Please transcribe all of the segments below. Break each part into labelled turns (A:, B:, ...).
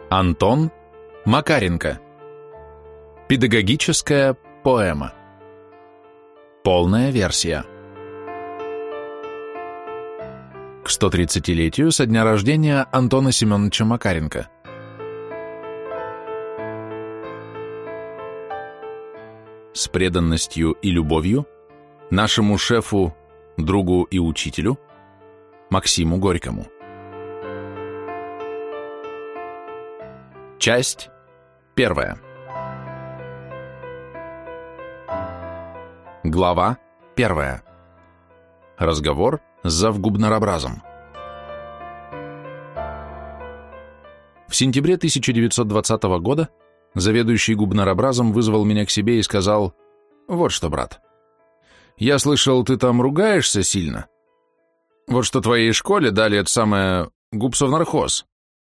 A: Антон Макаренко. Педагогическая поэма. Полная версия. К 130-летию со дня рождения Антона Семеновича Макаренко. С преданностью и любовью нашему шефу, другу и учителю Максиму Горькому. Часть первая. Глава первая. Разговор с завгубнарабразом. В сентябре 1920 года заведующий губнарабразом вызвал меня к себе и сказал: «Вот что, брат, я слышал, ты там ругаешься сильно. Вот что твоей школе дали это самое губсовнархоз».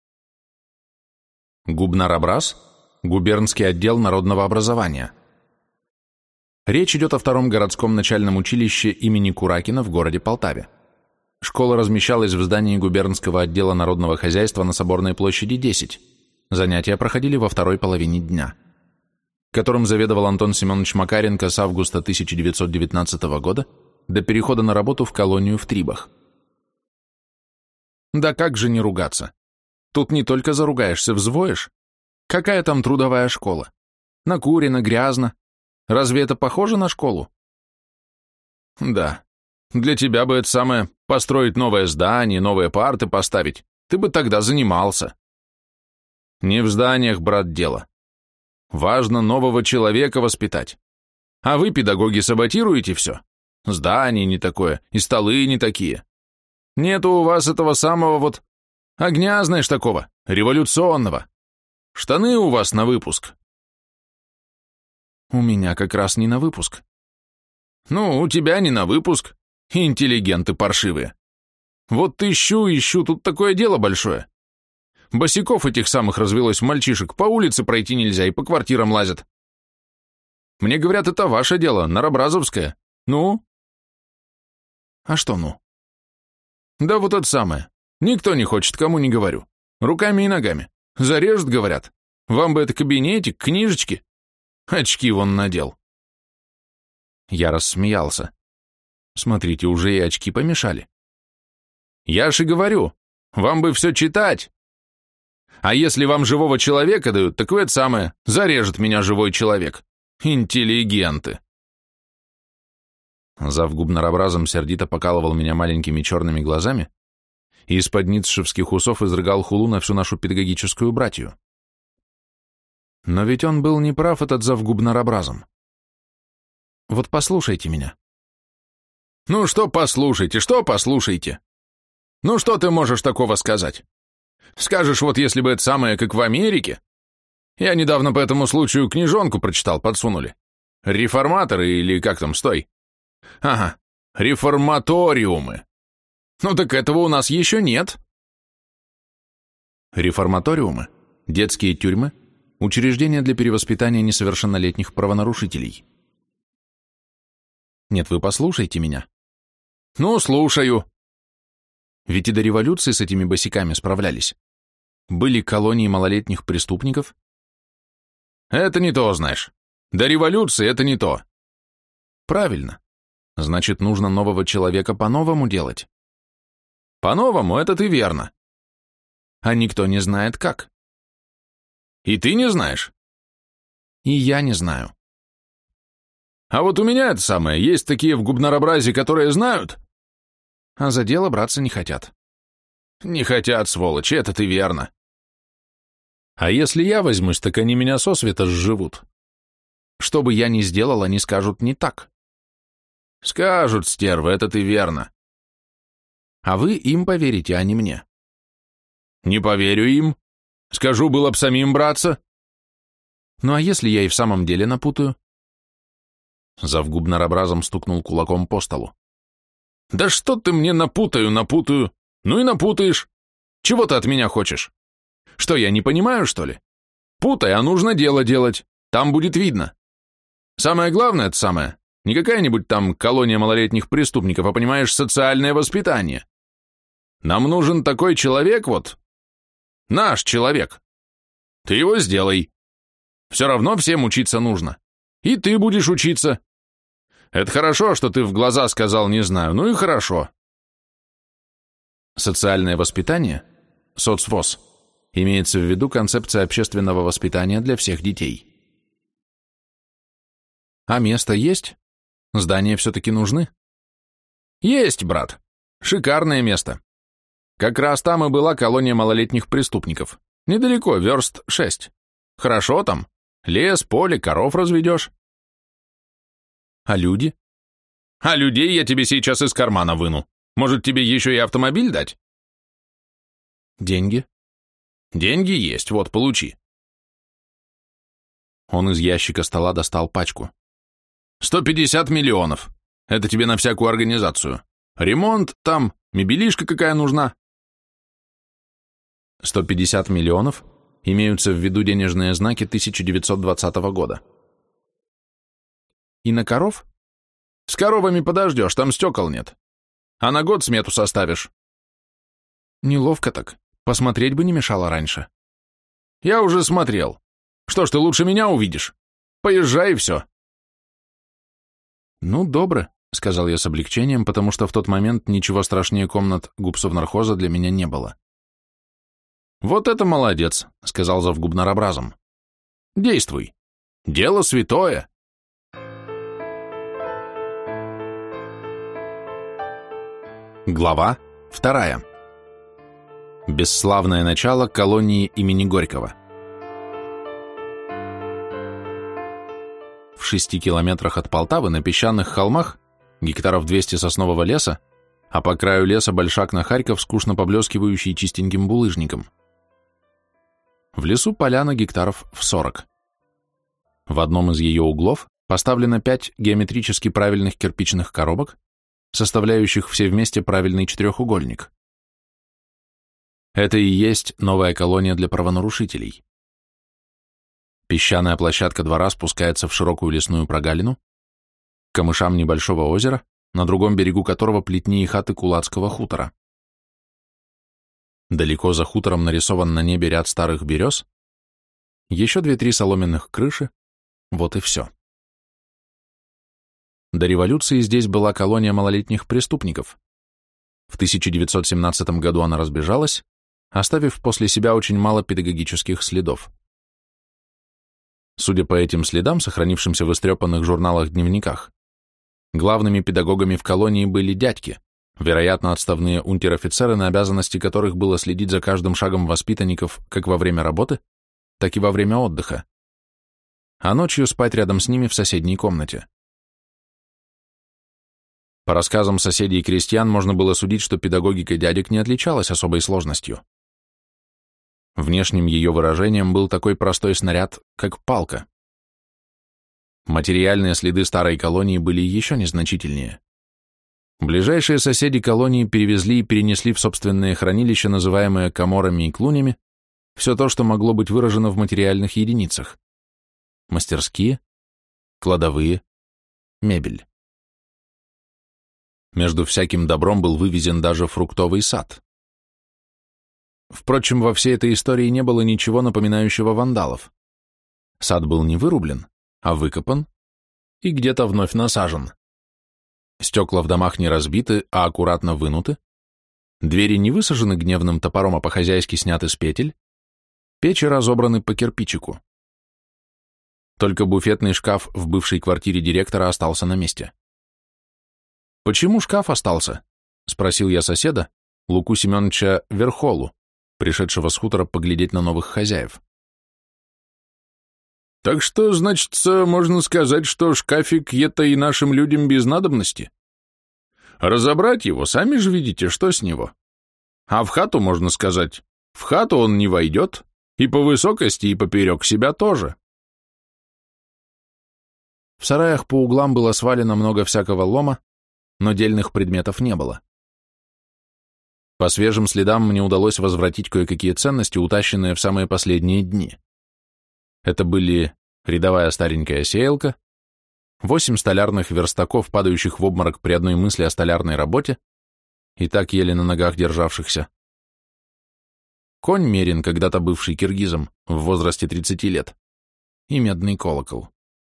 A: Губнарабраз – губернский отдел народного образования. Речь идет о втором городском начальном училище имени Куракина в городе Полтаве. Школа размещалась в здании губернского отдела народного хозяйства на Соборной площади 10. Занятия проходили во второй половине дня, которым заведовал Антон Семенович Макаренко с августа 1919 года до перехода на работу в колонию в Трибах. Да как же не ругаться? Тут не только заругаешься, взвоишь. Какая там трудовая школа? Накурено, грязно. Разве это похоже на школу? Да. Для тебя бы это самое построить новое здание, новые парты поставить. Ты бы тогда занимался. Не в зданиях, брат, дело. Важно нового человека воспитать. А вы, педагоги, саботируете все. Здание не такое, и столы не такие. Нету у вас этого самого вот... огня, знаешь, такого, революционного. Штаны у вас на выпуск. У меня как раз не на выпуск. Ну, у тебя не на выпуск. Интеллигенты паршивые. Вот ищу, тут такое дело большое. Босиков этих самых развелось мальчишек, по улице пройти нельзя и по квартирам лазят. Мне говорят, это ваше дело, Нарабразовское. Ну? А что ну? Да вот это самое. Никто не хочет, кому не говорю. Руками и ногами. Зарежут, говорят. Вам бы это кабинетик, книжечки. Очки вон надел. Я рассмеялся. Смотрите, уже и очки помешали. Я ж и говорю, вам бы все читать. А если вам живого человека дают, так вы это самое, зарежет меня живой человек. Интеллигенты. Завгубнарабразом сердито покалывал меня маленькими черными глазами и из-под ницшевских усов изрыгал хулу на всю нашу педагогическую братью. Но ведь он был неправ, этот завгубнарабразом. Вот послушайте меня. Ну что послушайте? Ну что ты можешь такого сказать? Скажешь, вот если бы это самое, как в Америке. Я недавно по этому случаю книжонку прочитал, подсунули. Реформаторы или как там, стой. Ага, реформаториумы. Ну так этого у нас еще нет. Реформаториумы, детские тюрьмы, учреждения для перевоспитания несовершеннолетних правонарушителей. Нет, вы послушайте меня. Ну, слушаю. Ведь и до революции с этими босиками справлялись. Были колонии малолетних преступников. Это не то, знаешь. До революции это не то. Правильно. Значит, нужно нового человека по-новому делать. По-новому, это ты верно. А никто не знает как. И ты не знаешь? И я не знаю. А вот у меня это самое, есть такие в губнарабразе, которые знают, а за дело браться не хотят. Не хотят, сволочи, это ты верно. А если я возьмусь, так они меня сосвета сживут. Что бы я ни сделал, они скажут не так. Скажут, стервы, это ты верно. А вы им поверите, а не мне. Не поверю им. Скажу, было б самим браться. Ну а если я и в самом деле напутаю? Завгубнарабразом стукнул кулаком по столу. Да что ты мне напутаю. Ну и напутаешь. Чего ты от меня хочешь? Что, я не понимаю, что ли? Путай, а нужно дело делать. Там будет видно. Самое главное, это самое, не какая-нибудь там колония малолетних преступников, а, понимаешь, социальное воспитание. Нам нужен такой человек вот. Наш человек. Ты его сделай. Все равно всем учиться нужно. И ты будешь учиться. Это хорошо, что ты в глаза сказал «не знаю», ну и хорошо. Социальное воспитание, соцвоз, имеется в виду концепция общественного воспитания для всех детей. А место есть? Здания все-таки нужны? Есть, брат. Шикарное место. Как раз там и была колония малолетних преступников. Недалеко, верст 6. Хорошо там. Лес, поле, коров разведешь. А люди? А людей я тебе сейчас из кармана выну. Может, тебе еще и автомобиль дать? Деньги? Деньги есть, вот, получи. Он из ящика стола достал пачку. 150 миллионов. Это тебе на всякую организацию. Ремонт там, мебелишка какая нужна. 150 миллионов имеются в виду денежные знаки 1920 года. И на коров? С коровами подождешь, там стекол нет. А на год смету составишь. Неловко так. Посмотреть бы не мешало раньше. Я уже смотрел. Что ж, ты лучше меня увидишь. Поезжай и все. Ну, добро, сказал я с облегчением, потому что в тот момент ничего страшнее комнат губсовнархоза для меня не было. Вот это молодец, сказал завгуб нарабразом. Действуй. Дело святое. Глава 2. Бесславное начало колонии имени Горького. В 6 километрах от Полтавы на песчаных холмах, гектаров 200 соснового леса, а по краю леса большак на Харьков, скучно поблескивающий чистеньким булыжником. В лесу поляна гектаров в 40. В одном из ее углов поставлено 5 геометрически правильных кирпичных коробок, составляющих все вместе правильный четырехугольник. Это и есть новая колония для правонарушителей. Песчаная площадка двора спускается в широкую лесную прогалину, к камышам небольшого озера, на другом берегу которого плетни и хаты кулацкого хутора. Далеко за хутором нарисован на небе ряд старых берез, еще 2-3 соломенных крыши, вот и все. До революции здесь была колония малолетних преступников. В 1917 году она разбежалась, оставив после себя очень мало педагогических следов. Судя по этим следам, сохранившимся в истрепанных журналах-дневниках, главными педагогами в колонии были дядьки, вероятно, отставные унтер-офицеры, на обязанности которых было следить за каждым шагом воспитанников как во время работы, так и во время отдыха, а ночью спать рядом с ними в соседней комнате. По рассказам соседей и крестьян можно было судить, что педагогика дядек не отличалась особой сложностью. Внешним ее выражением был такой простой снаряд, как палка. Материальные следы старой колонии были еще незначительнее. Ближайшие соседи колонии перевезли и перенесли в собственные хранилища, называемые каморами и клунями, все то, что могло быть выражено в материальных единицах. Мастерские, кладовые, мебель. Между всяким добром был вывезен даже фруктовый сад. Впрочем, во всей этой истории не было ничего напоминающего вандалов. Сад был не вырублен, а выкопан и где-то вновь насажен. Стекла в домах не разбиты, а аккуратно вынуты, двери не высажены гневным топором, а по-хозяйски сняты с петель, печи разобраны по кирпичику. Только буфетный шкаф в бывшей квартире директора остался на месте. «Почему шкаф остался?» — спросил я соседа, Луку Семеновича Верхолу, пришедшего с хутора поглядеть на новых хозяев. «Так что, значит, можно сказать, что шкафик это и нашим людям без надобности? Разобрать его, сами же видите, что с него. А в хату, можно сказать, в хату он не войдет, и по высокости, и поперек себя тоже». В сараях по углам было свалено много всякого лома, но дельных предметов не было. По свежим следам мне удалось возвратить кое-какие ценности, утащенные в самые последние дни. Это были рядовая старенькая сеялка, 8 столярных верстаков, падающих в обморок при одной мысли о столярной работе, и так еле на ногах державшихся, конь Мерин, когда-то бывший киргизом, в возрасте 30 лет, и медный колокол.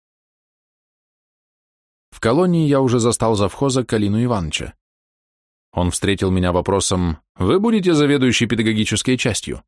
A: В колонии я уже застал завхоза Калину Ивановича. Он встретил меня вопросом: «Вы будете заведующей педагогической частью?»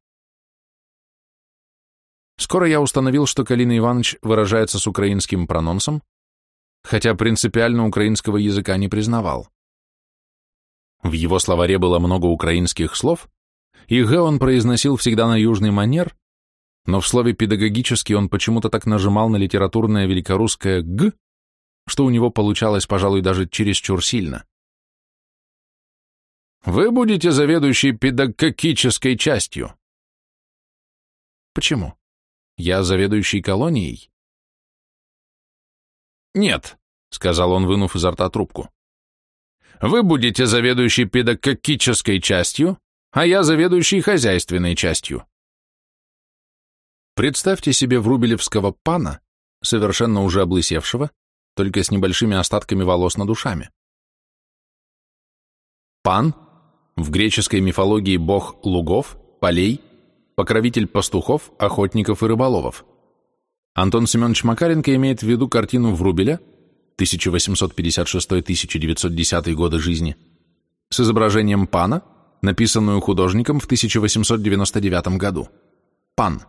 A: Скоро я установил, что Калина Иванович выражается с украинским прононсом, хотя принципиально украинского языка не признавал. В его словаре было много украинских слов, и «г» он произносил всегда на южный манер, но в слове «педагогический» он почему-то так нажимал на литературное великорусское «г», что у него получалось, пожалуй, даже чересчур сильно. «Вы будете заведующей педагогической частью». «Почему? Я заведующий колонией?» «Нет», — сказал он, вынув изо рта трубку. «Вы будете заведующей педагогической частью, а я заведующий хозяйственной частью». Представьте себе врубелевского пана, совершенно уже облысевшего, только с небольшими остатками волос над ушами. Пан — в греческой мифологии бог лугов, полей, покровитель пастухов, охотников и рыболовов. Антон Семенович Макаренко имеет в виду картину Врубеля 1856-1910 годы жизни с изображением пана, написанную художником в 1899 году. Пан.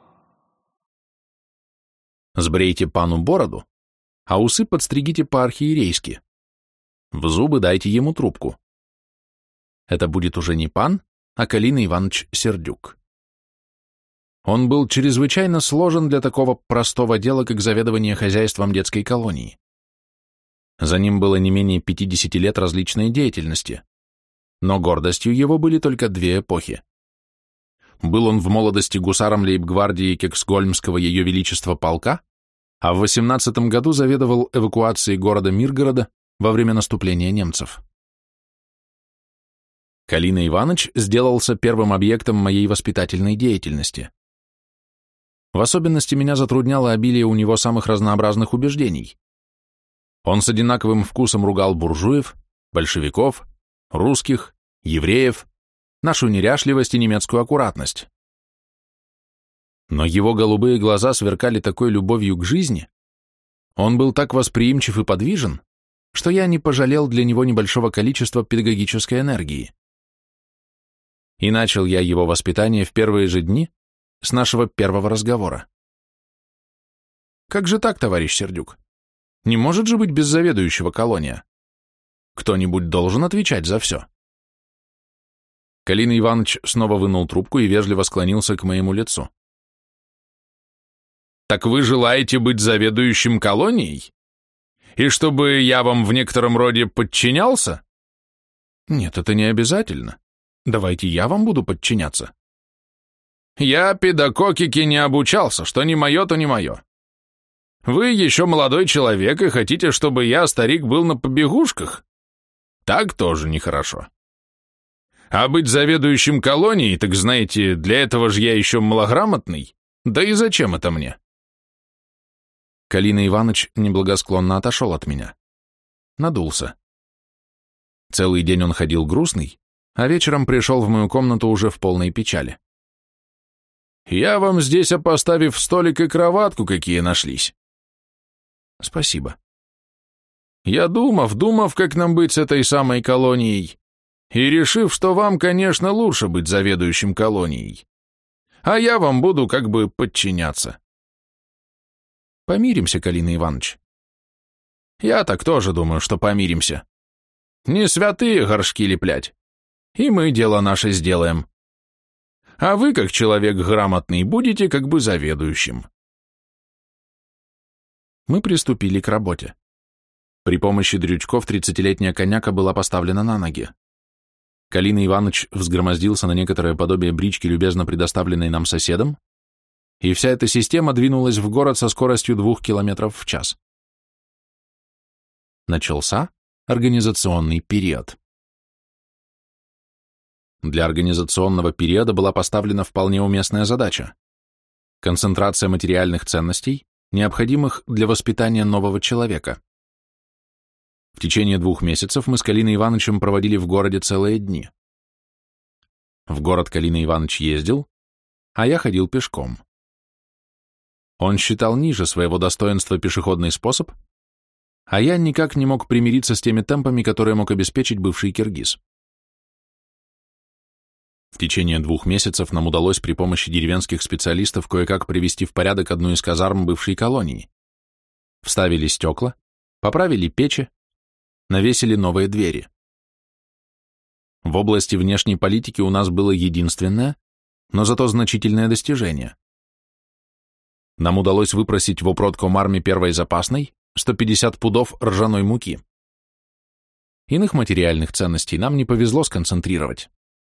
A: Сбрейте пану бороду, а усы подстригите по-архиерейски. В зубы дайте ему трубку. Это будет уже не пан, а Калина Иванович Сердюк. Он был чрезвычайно сложен для такого простого дела, как заведование хозяйством детской колонии. За ним было не менее 50 лет различной деятельности, но гордостью его были только две эпохи. Был он в молодости гусаром лейб-гвардии Кексгольмского Ее Величества полка, а в 18 году заведовал эвакуацией города Миргорода во время наступления немцев. Калина Иванович сделался первым объектом моей воспитательной деятельности. В особенности меня затрудняло обилие у него самых разнообразных убеждений. Он с одинаковым вкусом ругал буржуев, большевиков, русских, евреев, нашу неряшливость и немецкую аккуратность. Но его голубые глаза сверкали такой любовью к жизни, он был так восприимчив и подвижен, что я не пожалел для него небольшого количества педагогической энергии. И начал я его воспитание в первые же дни с нашего первого разговора. Как же так, товарищ Сердюк? Не может же быть без заведующего колония. Кто-нибудь должен отвечать за все. Калина Иванович снова вынул трубку и вежливо склонился к моему лицу. «Так вы желаете быть заведующим колонией? И чтобы я вам в некотором роде подчинялся?» «Нет, это не обязательно. Давайте я вам буду подчиняться». «Я педагогике не обучался, что не мое, то не мое. Вы еще молодой человек и хотите, чтобы я, старик, был на побегушках? Так тоже нехорошо. А быть заведующим колонией, так знаете, для этого же я еще малограмотный. Да и зачем это мне?» Калина Иванович неблагосклонно отошел от меня. Надулся. Целый день он ходил грустный, а вечером пришел в мою комнату уже в полной печали. «Я вам здесь, поставив столик и кроватку, какие нашлись». «Спасибо». «Я думав, как нам быть с этой самой колонией, и решив, что вам, конечно, лучше быть заведующим колонией, а я вам буду как бы подчиняться». «Помиримся, Калина Иванович». «Я так тоже думаю, что помиримся. Не святые горшки леплять, и мы дело наше сделаем. А вы, как человек грамотный, будете как бы заведующим». Мы приступили к работе. При помощи дрючков 30-летняя коняка была поставлена на ноги. Калина Иванович взгромоздился на некоторое подобие брички, любезно предоставленной нам соседом, и вся эта система двинулась в город со скоростью 2 км в час. Начался организационный период. Для организационного периода была поставлена вполне уместная задача – концентрация материальных ценностей, необходимых для воспитания нового человека. В течение 2 месяцев мы с Калиной Ивановичем проводили в городе целые дни. В город Калина Иванович ездил, а я ходил пешком. Он считал ниже своего достоинства пешеходный способ, а я никак не мог примириться с теми темпами, которые мог обеспечить бывший киргиз. В течение 2 месяцев нам удалось при помощи деревенских специалистов кое-как привести в порядок одну из казарм бывшей колонии. Вставили стекла, поправили печи, навесили новые двери. В области внешней политики у нас было единственное, но зато значительное достижение. Нам удалось выпросить в Упродкомарме первой запасной 150 пудов ржаной муки. Иных материальных ценностей нам не повезло сконцентрировать.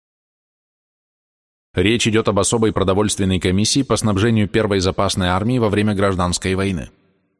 A: Речь идет об особой продовольственной комиссии по снабжению первой запасной армии во время гражданской войны.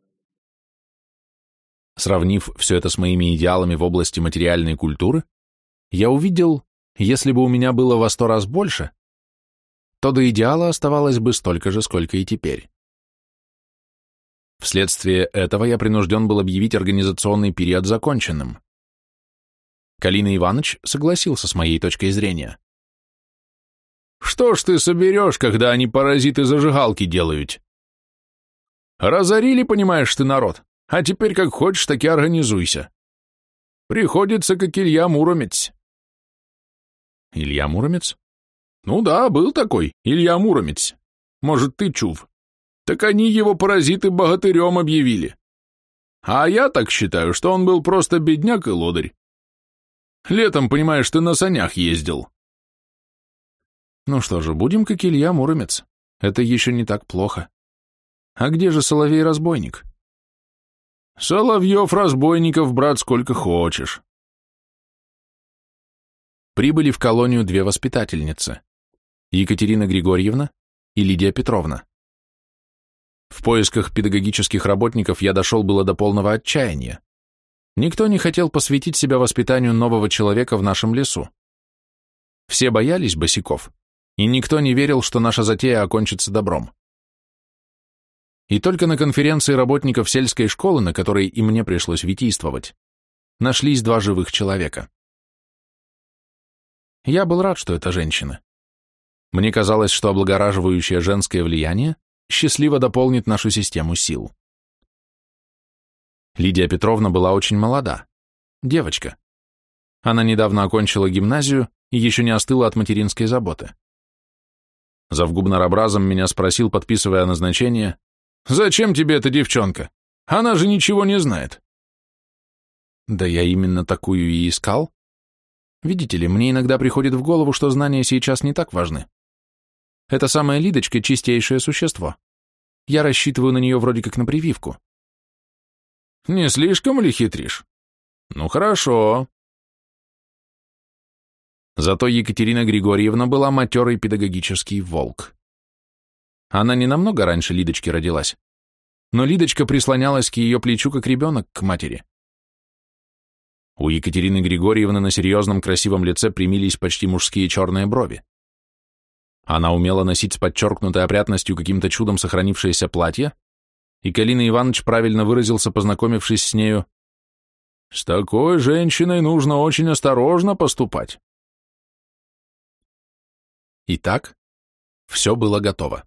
A: Сравнив все это с моими идеалами в области материальной культуры, я увидел, если бы у меня было во 100 раз больше, то до идеала оставалось бы столько же, сколько и теперь. Вследствие этого я принужден был объявить организационный период законченным. Калина Иванович согласился с моей точкой зрения. «Что ж ты соберешь, когда они паразиты зажигалки делают? Разорили, понимаешь ты, народ, а теперь как хочешь, так и организуйся. Приходится, как Илья Муромец». Илья Муромец? Ну да, был такой, Илья Муромец. Может, ты чув. Так они его паразиты богатырем объявили. А я так считаю, что он был просто бедняк и лодырь. Летом, понимаешь, ты на санях ездил. Ну что же, будем как Илья Муромец. Это еще не так плохо. А где же Соловей-разбойник? Соловьев-разбойников, брат, сколько хочешь. Прибыли в колонию 2 воспитательницы, Екатерина Григорьевна и Лидия Петровна. В поисках педагогических работников я дошел было до полного отчаяния. Никто не хотел посвятить себя воспитанию нового человека в нашем лесу. Все боялись босиков, и никто не верил, что наша затея окончится добром. И только на конференции работников сельской школы, на которой и мне пришлось витийствовать, нашлись 2 живых человека. Я был рад, что это женщины. Мне казалось, что облагораживающее женское влияние счастливо дополнит нашу систему сил. Лидия Петровна была очень молода, девочка. Она недавно окончила гимназию и еще не остыла от материнской заботы. Завгубнарабразом меня спросил, подписывая назначение: «Зачем тебе эта девчонка? Она же ничего не знает». Да я именно такую и искал. Видите ли, мне иногда приходит в голову, что знания сейчас не так важны. Эта самая Лидочка — чистейшее существо. Я рассчитываю на нее вроде как на прививку. Не слишком ли хитришь? Ну хорошо. Зато Екатерина Григорьевна была матерый педагогический волк. Она не намного раньше Лидочки родилась, но Лидочка прислонялась к ее плечу, как ребенок к матери. У Екатерины Григорьевны на серьезном красивом лице примились почти мужские черные брови. Она умела носить с подчеркнутой опрятностью каким-то чудом сохранившееся платье, и Калина Иванович правильно выразился, познакомившись с нею: «С такой женщиной нужно очень осторожно поступать». Итак, все было готово.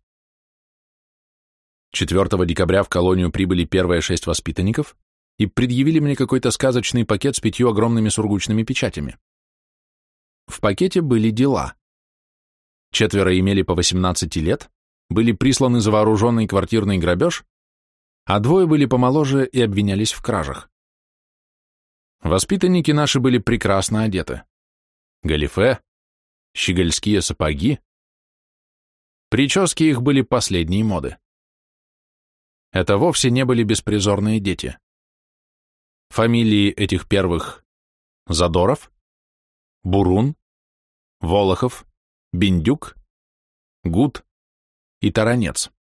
A: 4 декабря в колонию прибыли первые 6 воспитанников и предъявили мне какой-то сказочный пакет с 5 огромными сургучными печатями. В пакете были дела. 4 имели по 18 лет, были присланы за вооруженный квартирный грабеж, а 2 были помоложе и обвинялись в кражах. Воспитанники наши были прекрасно одеты. Галифе, щегольские сапоги. Прически их были последней моды. Это вовсе не были беспризорные дети. Фамилии этих первых: Задоров, Бурун, Волохов, Биндюк, Гуд и Таранец.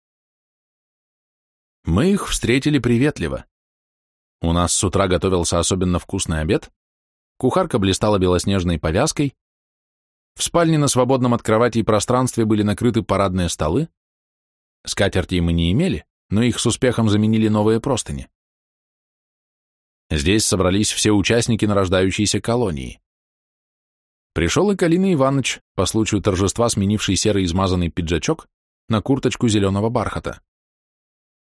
A: Мы их встретили приветливо. У нас с утра готовился особенно вкусный обед, кухарка блистала белоснежной повязкой, в спальне на свободном от кровати пространстве были накрыты парадные столы, скатертей мы не имели, но их с успехом заменили новые простыни. Здесь собрались все участники нарождающейся колонии. Пришел и Калина Иванович, по случаю торжества сменивший серый измазанный пиджачок на курточку зеленого бархата.